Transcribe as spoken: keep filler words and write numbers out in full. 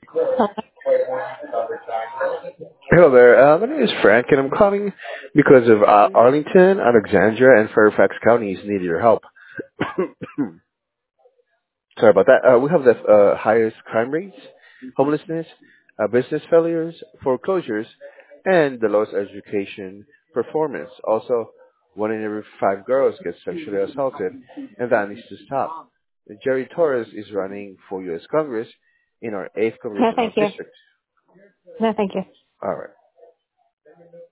Hello there. Uh, my name is Frank, and I'm calling because of uh, Arlington, Alexandria, and Fairfax counties need your help. Sorry about that. Uh, we have the uh, highest crime rates, homelessness, uh, business failures, foreclosures, and the lowest education performance. Also, one in every five girls gets sexually assaulted, and that needs to stop. Jerry Torres is running for U S. Congress in our eighth No, congressional thank you. district. No, thank you. All right.